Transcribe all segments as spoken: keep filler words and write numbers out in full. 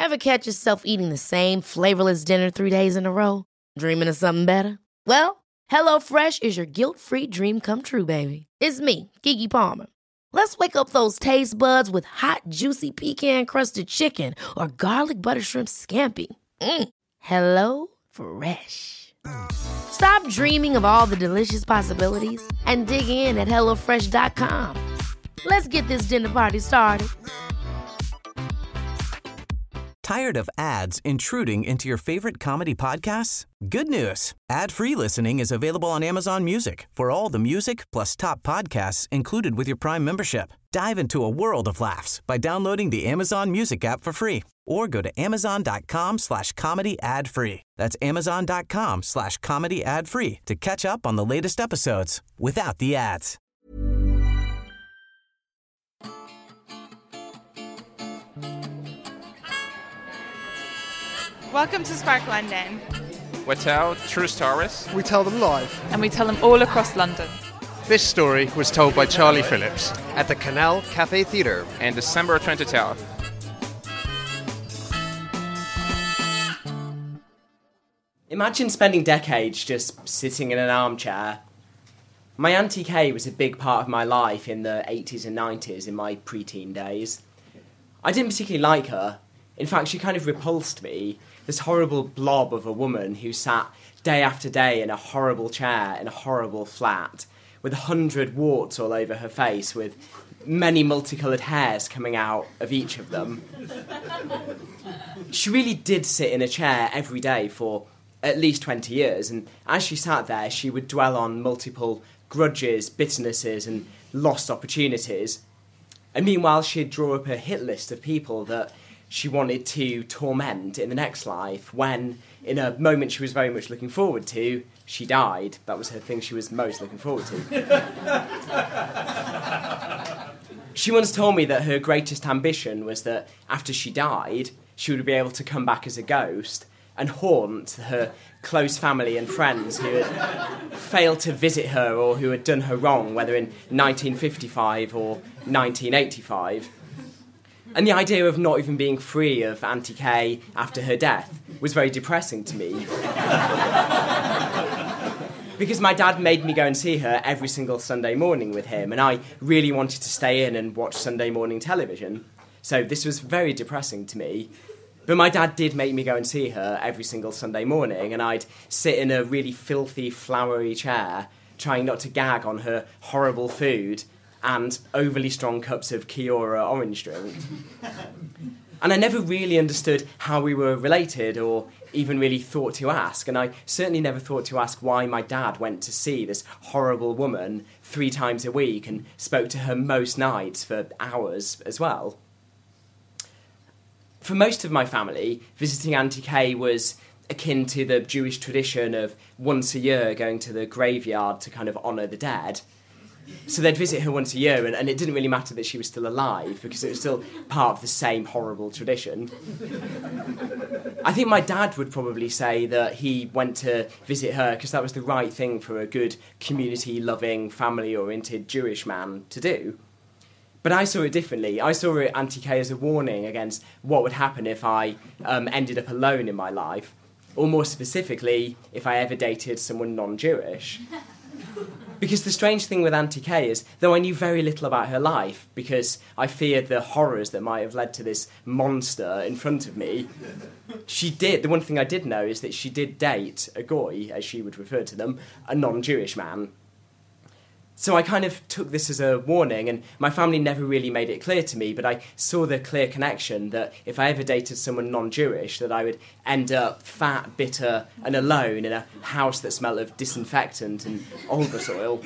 Ever catch yourself eating the same flavorless dinner three days in a row? Dreaming of something better? Well, HelloFresh is your guilt-free dream come true, baby. It's me, Keke Palmer. Let's wake up those taste buds with hot, juicy pecan-crusted chicken or garlic butter shrimp scampi. Mm. Hello Fresh. Stop dreaming of all the delicious possibilities and dig in at hello fresh dot com. Let's get this dinner party started. Tired of ads intruding into your favorite comedy podcasts? Good news. Ad-free listening is available on Amazon Music for all the music plus top podcasts included with your Prime membership. Dive into a world of laughs by downloading the Amazon Music app for free or go to amazon.com slash comedy ad free. That's amazon.com slash comedy ad free to catch up on the latest episodes without the ads. Welcome to Spark London. We tell true stories. We tell them live. And we tell them all across London. This story was told by Charlie Phillips at the Canal Cafe Theatre in December twenty twelve. Imagine spending decades just sitting in an armchair. My Auntie Kay was a big part of my life in the eighties and nineties, in my preteen days. I didn't particularly like her. In fact, she kind of repulsed me. This horrible blob of a woman who sat day after day in a horrible chair in a horrible flat with a hundred warts all over her face with many multicoloured hairs coming out of each of them. She really did sit in a chair every day for at least twenty years, and as she sat there, she would dwell on multiple grudges, bitternesses, and lost opportunities. And meanwhile, she'd draw up a hit list of people that she wanted to torment in the next life when, in a moment she was very much looking forward to, she died. That was her thing she was most looking forward to. She once told me that her greatest ambition was that after she died, she would be able to come back as a ghost and haunt her close family and friends who had failed to visit her or who had done her wrong, whether in nineteen fifty-five or nineteen eighty-five. And the idea of not even being free of Auntie Kay after her death was very depressing to me. Because my dad made me go and see her every single Sunday morning with him, and I really wanted to stay in and watch Sunday morning television. So this was very depressing to me. But my dad did make me go and see her every single Sunday morning, and I'd sit in a really filthy, flowery chair, trying not to gag on her horrible food and overly strong cups of Kiora orange drink. And I never really understood how we were related or even really thought to ask, and I certainly never thought to ask why my dad went to see this horrible woman three times a week and spoke to her most nights for hours as well. For most of my family, visiting Auntie Kay was akin to the Jewish tradition of once a year going to the graveyard to kind of honour the dead. So they'd visit her once a year, and, and it didn't really matter that she was still alive, because it was still part of the same horrible tradition. I think my dad would probably say that he went to visit her because that was the right thing for a good, community-loving, family-oriented Jewish man to do. But I saw it differently. I saw it, Auntie Kay, as a warning against what would happen if I um, ended up alone in my life, or more specifically, if I ever dated someone non-Jewish. Because the strange thing with Auntie Kay is, though I knew very little about her life, because I feared the horrors that might have led to this monster in front of me, she did, the one thing I did know is that she did date a goy, as she would refer to them, a non-Jewish man. So I kind of took this as a warning, and my family never really made it clear to me, but I saw the clear connection that if I ever dated someone non-Jewish, that I would end up fat, bitter, and alone in a house that smelled of disinfectant and Olbus oil.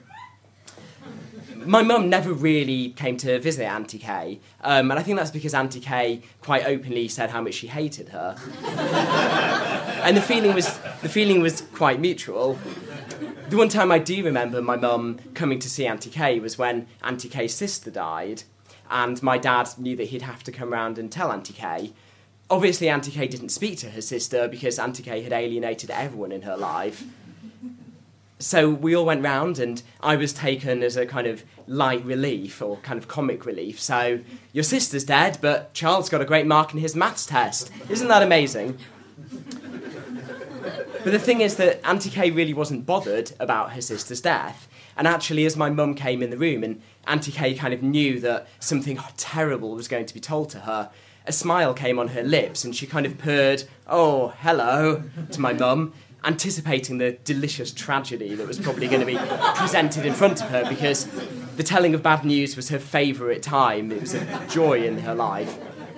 My mum never really came to visit Auntie Kay, um, and I think that's because Auntie Kay quite openly said how much she hated her. And the feeling was the feeling was quite mutual. The one time I do remember my mum coming to see Auntie Kay was when Auntie Kay's sister died, and my dad knew that he'd have to come round and tell Auntie Kay. Obviously, Auntie Kay didn't speak to her sister because Auntie Kay had alienated everyone in her life. So we all went round and I was taken as a kind of light relief or kind of comic relief. So, your sister's dead, but Charles got a great mark in his maths test. Isn't that amazing? But the thing is that Auntie Kay really wasn't bothered about her sister's death. And actually, as my mum came in the room and Auntie Kay kind of knew that something terrible was going to be told to her, a smile came on her lips and she kind of purred, "Oh, hello," to my mum, anticipating the delicious tragedy that was probably going to be presented in front of her, because the telling of bad news was her favourite time. It was a joy in her life.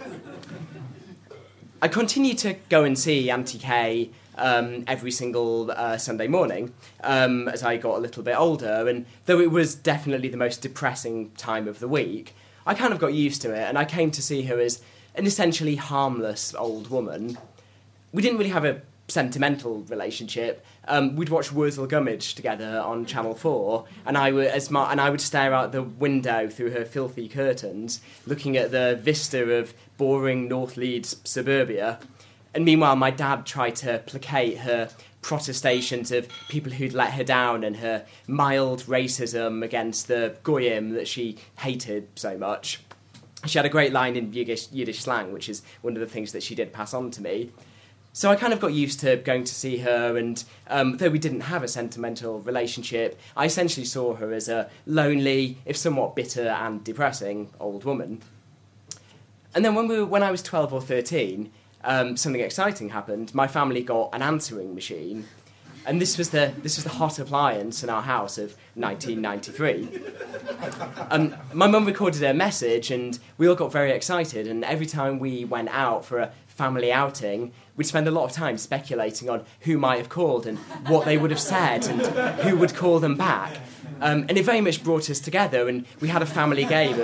I continued to go and see Auntie Kay um, every single uh, Sunday morning um, as I got a little bit older, and though it was definitely the most depressing time of the week, I kind of got used to it, and I came to see her as an essentially harmless old woman. We didn't really have a sentimental relationship. Um, we'd watch Wurzel Gummidge together on Channel Four, and I would as my, and I would stare out the window through her filthy curtains, looking at the vista of boring North Leeds suburbia. And meanwhile, my dad tried to placate her protestations of people who'd let her down and her mild racism against the Goyim that she hated so much. She had a great line in Yiddish, Yiddish slang, which is one of the things that she did pass on to me. So I kind of got used to going to see her, and um, though we didn't have a sentimental relationship, I essentially saw her as a lonely, if somewhat bitter and depressing, old woman. And then when we were, when I was twelve or thirteen, um, something exciting happened. My family got an answering machine, and this was the this was the hot appliance in our house of nineteen ninety-three. Um, my mum recorded a message, and we all got very excited, and every time we went out for a family outing, we'd spend a lot of time speculating on who might have called and what they would have said and who would call them back. Um, and it very much brought us together, and we had a family game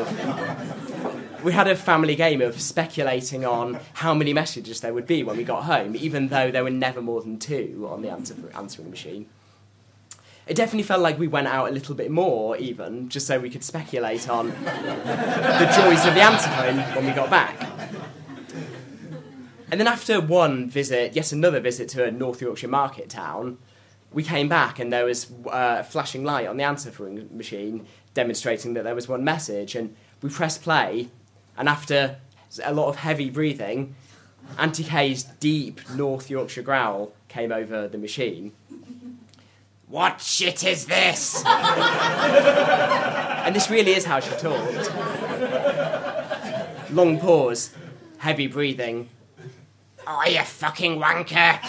of we had a family game of speculating on how many messages there would be when we got home, even though there were never more than two on the answer, answering machine. It definitely felt like we went out a little bit more, even, just so we could speculate on the joys of the answer phone when we got back. And then after one visit, yes, another visit to a North Yorkshire market town, we came back and there was uh, a flashing light on the answer phone machine demonstrating that there was one message, and we pressed play, and after a lot of heavy breathing, Auntie Kay's deep North Yorkshire growl came over the machine. "What shit is this?" And this really is how she talked. Long pause, heavy breathing. "Oh, you fucking wanker!"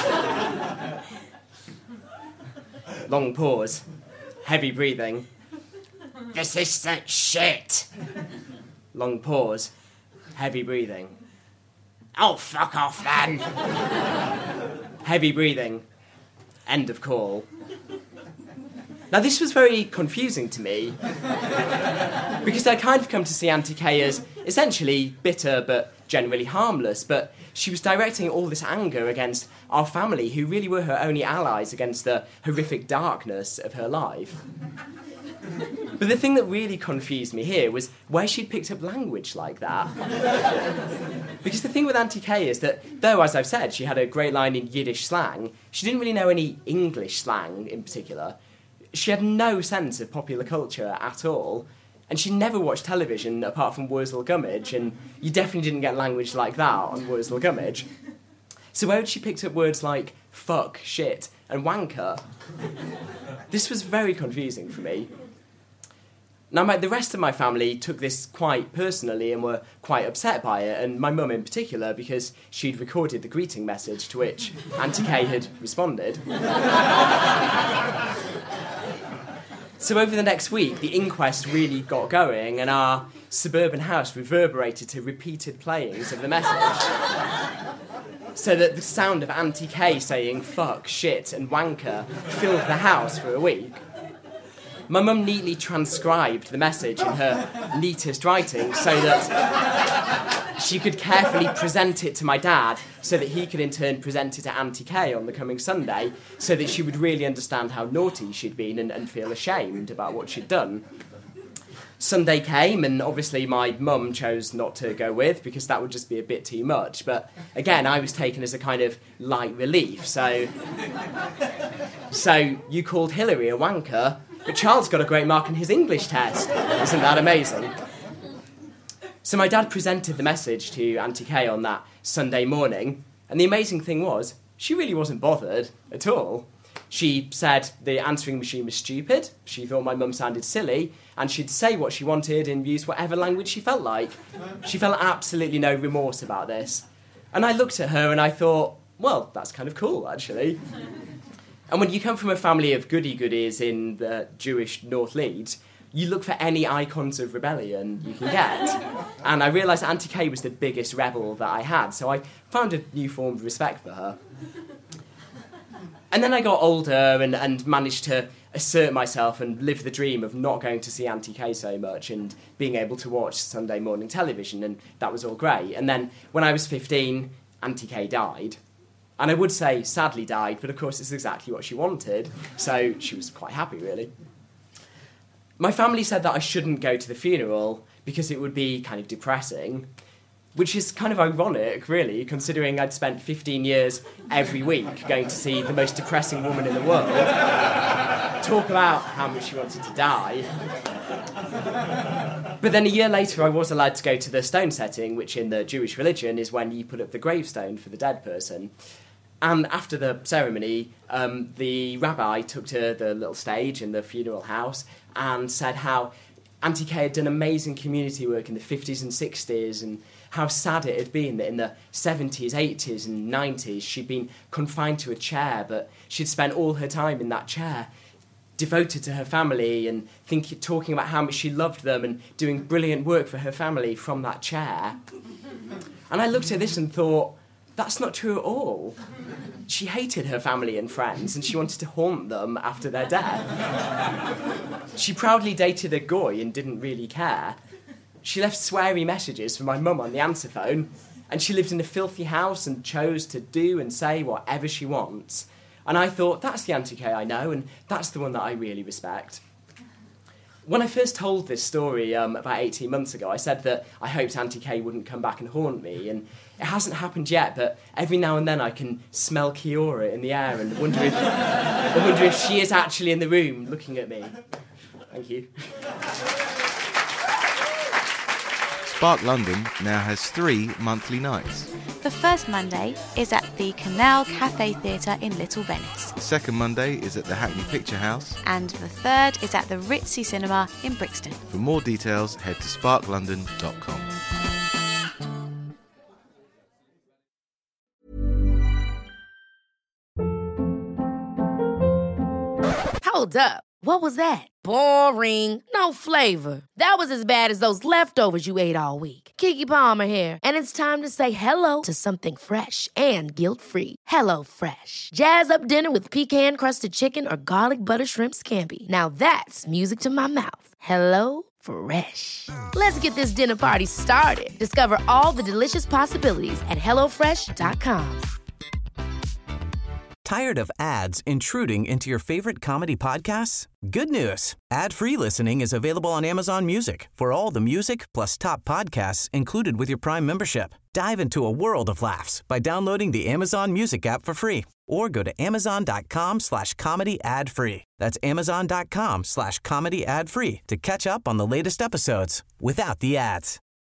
Long pause, heavy breathing. "This isn't shit!" Long pause, heavy breathing. "Oh, fuck off then!" Heavy breathing. End of call. Now, this was very confusing to me, because I'd kind of come to see Auntie Kay as essentially bitter but generally harmless, but she was directing all this anger against our family, who really were her only allies against the horrific darkness of her life. But the thing that really confused me here was where she'd picked up language like that. Because the thing with Auntie Kay is that, though, as I've said, she had a great line in Yiddish slang, she didn't really know any English slang in particular. She had no sense of popular culture at all, and she never watched television apart from Wurzel Gummidge, and you definitely didn't get language like that on Wurzel Gummidge. So where had she picked up words like fuck, shit, and wanker? This was very confusing for me. Now, my, the rest of my family took this quite personally and were quite upset by it, and my mum in particular, because she'd recorded the greeting message to which Auntie Kay had responded. So over the next week, the inquest really got going, and our suburban house reverberated to repeated playings of the message. So that the sound of Auntie Kay saying fuck, shit, and wanker filled the house for a week. My mum neatly transcribed the message in her neatest writing so that she could carefully present it to my dad so that he could in turn present it to Auntie Kay on the coming Sunday so that she would really understand how naughty she'd been and, and feel ashamed about what she'd done. Sunday came, and obviously my mum chose not to go with because that would just be a bit too much. But again, I was taken as a kind of light relief. So, so you called Hillary a wanker, but Charles got a great mark on his English test. Isn't that amazing? So my dad presented the message to Auntie Kay on that Sunday morning, and the amazing thing was, she really wasn't bothered at all. She said the answering machine was stupid, she thought my mum sounded silly, and she'd say what she wanted and use whatever language she felt like. She felt absolutely no remorse about this. And I looked at her and I thought, well, that's kind of cool, actually. And when you come from a family of goody-goodies in the Jewish North Leeds, you look for any icons of rebellion you can get. And I realised Auntie Kay was the biggest rebel that I had, so I found a new form of respect for her. And then I got older and, and managed to assert myself and live the dream of not going to see Auntie Kay so much and being able to watch Sunday morning television, and that was all great. And then when I was fifteen, Auntie Kay died. And I would say sadly died, but of course it's exactly what she wanted, so she was quite happy, really. My family said that I shouldn't go to the funeral because it would be kind of depressing, which is kind of ironic, really, considering I'd spent fifteen years every week going to see the most depressing woman in the world talk about how much she wanted to die. But then a year later, I was allowed to go to the stone setting, which in the Jewish religion is when you put up the gravestone for the dead person. And after the ceremony, um, the rabbi took to the little stage in the funeral house and said how Auntie Kay had done amazing community work in the fifties and sixties, and how sad it had been that in the seventies, eighties and nineties she'd been confined to a chair, but she'd spent all her time in that chair devoted to her family and think, talking about how much she loved them and doing brilliant work for her family from that chair. And I looked at this and thought, that's not true at all. She hated her family and friends and she wanted to haunt them after their death. She proudly dated a goy and didn't really care. She left sweary messages for my mum on the answer phone, and she lived in a filthy house and chose to do and say whatever she wants. And I thought, that's the Auntie Kay I know, and that's the one that I really respect. When I first told this story um, about eighteen months ago, I said that I hoped Auntie Kay wouldn't come back and haunt me, and it hasn't happened yet, but every now and then I can smell Kiora in the air and wonder if, I wonder if she is actually in the room looking at me. Thank you. Spark London now has three monthly nights. The first Monday is at the Canal Cafe Theatre in Little Venice. The second Monday is at the Hackney Picture House. And the third is at the Ritzy Cinema in Brixton. For more details, head to spark london dot com. Hold up. What was that? Boring. No flavor. That was as bad as those leftovers you ate all week. Keke Palmer here, and it's time to say hello to something fresh and guilt-free. Hello Fresh. Jazz up dinner with pecan-crusted chicken or garlic butter shrimp scampi. Now that's music to my mouth. Hello Fresh. Let's get this dinner party started. Discover all the delicious possibilities at hello fresh dot com. Tired of ads intruding into your favorite comedy podcasts? Good news. Ad-free listening is available on Amazon Music for all the music plus top podcasts included with your Prime membership. Dive into a world of laughs by downloading the Amazon Music app for free or go to amazon.com slash comedy ad free. That's amazon.com slash comedy ad free to catch up on the latest episodes without the ads.